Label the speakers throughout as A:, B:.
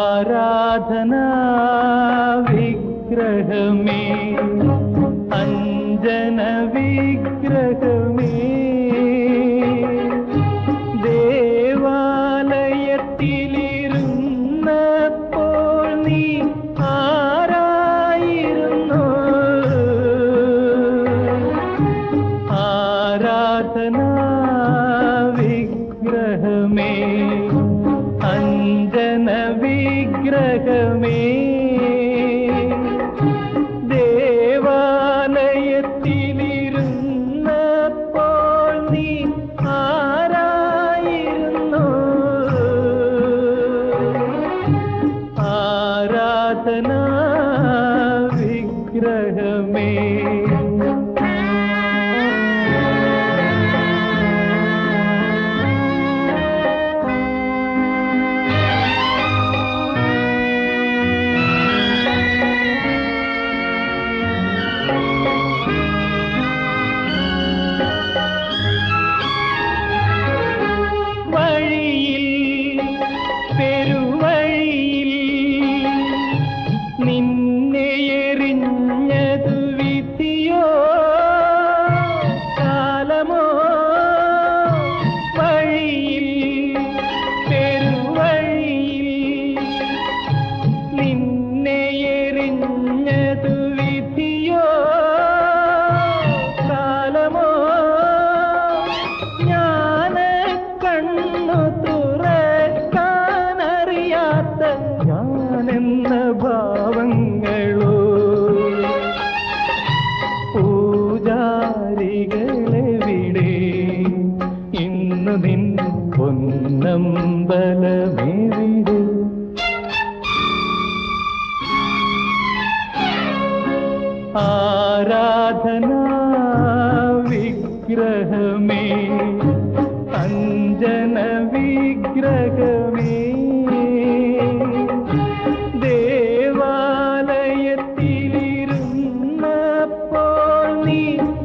A: ആരാധനാ വിഗ്രഹമേ അഞ്ജന വിഗ്രഹമേ ദേവാലയത്തിലിരുന്നപ്പോൾ നീ ആരായിരുന്നു ആരാധനാ വിഗ്രഹമേ അഞ്ജന വിഗ്രഹമേ ദേവാലയത്തിലിരുന്നപ്പോൾ നീ ആരായിരുന്നു ആരാധനാ വിഗ്രഹമേ നിന്നെയെറിഞ്ഞതു വിധിയോ കാലമോ വഴിയിൽ പെരുവഴിയിൽ നിന്നെയെറിഞ്ഞതു വിധിയോ കാലമോ ഞാൻ കണ്ണു തുറക്കാനറിയാത്ത ഞാനെന്ന ഭാവങ്ങളോ പൂജാരികളെവിടെ ഇന്നു നിൻ പൊന്നമ്പലമെവിടെ ആരാധനാ വിഗ്രഹമേ അഞ്ജന വിഗ്രഹമേ ദേവാലയത്തിലിരുന്നപ്പോൾ നീ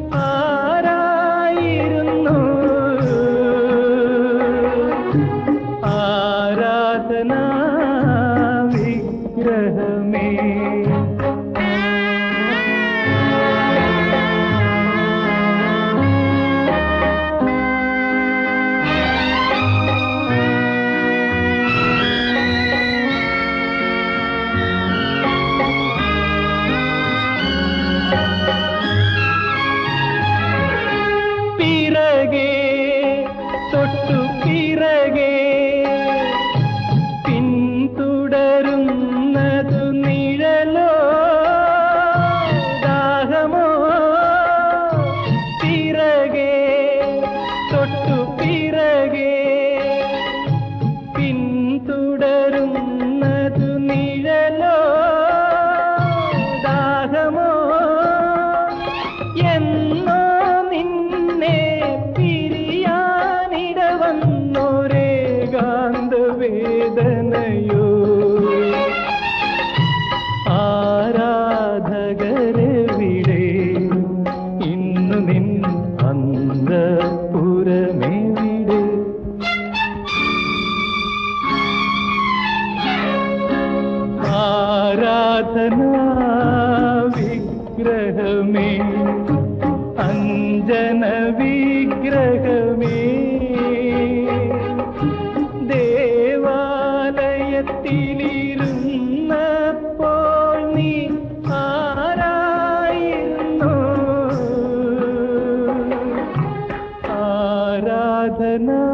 A: ആരായിരുന്നു ആരാധനാ വിഗ്രഹമേ പിറകെ തൊട്ടു പിറകെ പിന്തുടരുന്നതു നിഴലോ ദാഹമോ പിറകെ തൊട്ടു പിറകെ പിന്തുടരുന്നതു നിഴലോ ദാഹമോ എന്നോ നിന്നെ പിരിയാനിടവന്നൊരേകാന്ത വേദനയോ ആരാധകരെവിടെ ഇന്നു നിൻ അന്തഃപുരമെവിടെ ആരാധനാ വിഗ്രഹമേ അഞ്ജന വിഗ്രഹമേ ദേവാലയത്തിലിരുന്നപ്പോൾ നീ ആരായിരുന്നു ആരാധനാ